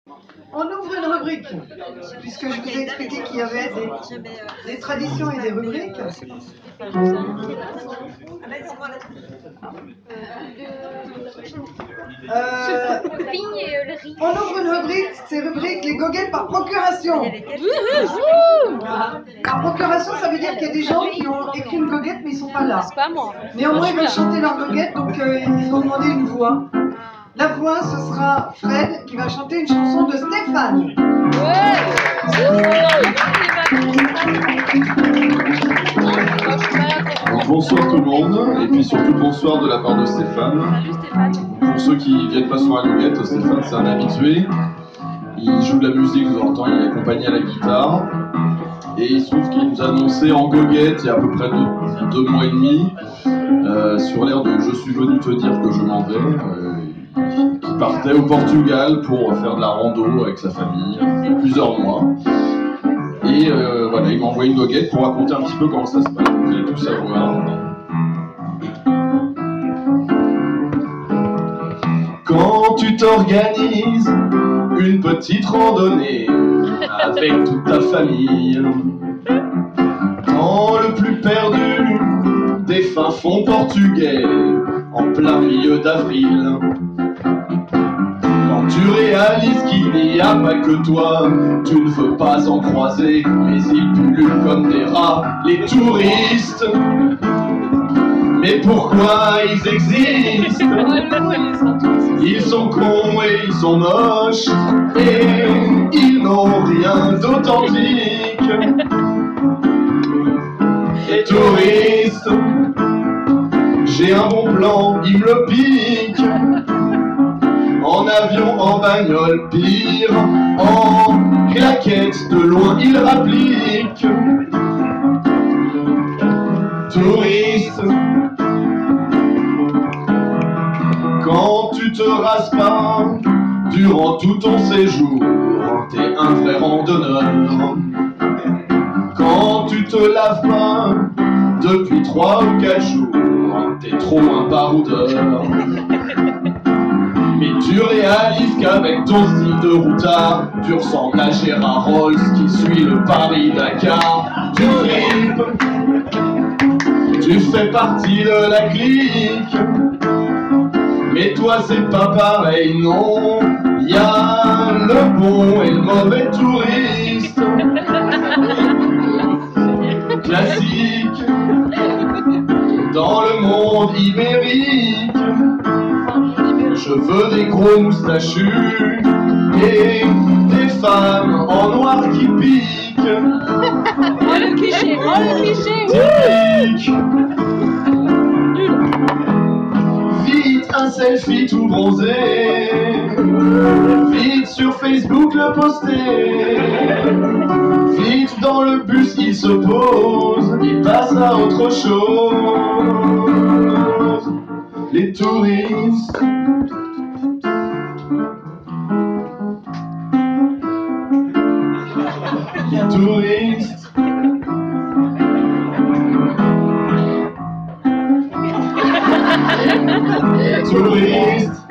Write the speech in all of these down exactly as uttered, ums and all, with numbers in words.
On ouvre une rubrique, puisque je vous ai expliqué qu'il y avait des, des traditions et des rubriques. Euh, on ouvre une rubrique, c'est rubrique les goguettes par procuration. Par procuration, ça veut dire qu'il y a des gens qui ont écrit une goguette mais ils sont pas là. C'est pas moi. Néanmoins, ils veulent chanter leur goguette, donc euh, ils ont demandé une voix. La voix, ce sera Fred qui va chanter une chanson de Stéphane. Alors, bonsoir tout le monde, et puis surtout bonsoir de la part de Stéphane. Salut Stéphane. Pour ceux qui viennent pas sur la goguette, Stéphane c'est un habitué. Il joue de la musique de temps en temps, il est accompagné à la guitare. Et il se trouve qu'il nous a annoncé en goguette il y a à peu près deux, deux mois et demi, euh, sur l'air de « Je suis venu te dire que je m'en vais euh, », qui partait au Portugal pour faire de la rando avec sa famille, plusieurs mois. Et euh, voilà, il m'a envoyé une goguette pour raconter un petit peu comment ça se passe, vous allez tout savoir. Quand tu t'organises une petite randonnée avec toute ta famille, dans le plus perdu des fins fonds portugais, en plein milieu d'avril, quand tu réalises qu'il n'y a pas que toi, tu ne veux pas en croiser, mais ils pullulent comme des rats, les touristes. Mais pourquoi ils existent? Ils sont cons et ils sont moches, et ils n'ont rien d'authentique. Les touristes, j'ai un bon plan, ils me le piquent. En avion, en bagnole, pire, en claquette, de loin ils rappliquent. Touristes, quand tu te rases pas durant tout ton séjour, t'es un vrai randonneur. Quand tu te laves pas depuis trois ou quatre jours, t'es trop un baroudeur. Mais tu réalises qu'avec ton style de routard, tu ressembles à Gérard Rolls qui suit le Paris-Dakar. Tu tripes, tu fais partie de la clique. Mais toi c'est pas pareil, non. Y a le bon et le mauvais touriste. Classique dans le monde ibérique. Je veux des gros moustachus et des femmes en noir qui piquent. Oh le cliché, oh le cliché. Typique. Vite un selfie tout bronzé, vite sur Facebook le poster. Vite dans le bus il se pose, il passe à autre chose. Les touristes, les touristes, les touristes.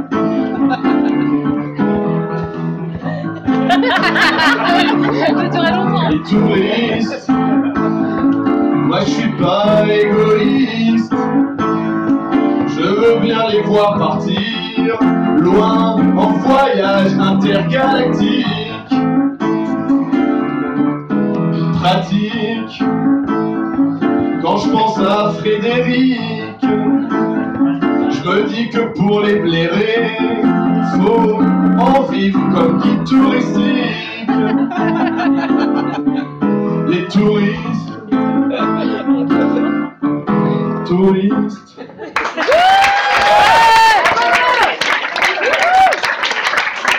Ça peut durer longtemps. Les touristes, moi je suis pas égoïste. Je veux bien les voir partir loin en voyage intergalactique. Pratique quand je pense à Frédéric. Je me dis que pour les blairer, faut en vivre comme guide touristique. Les touristes, touristes.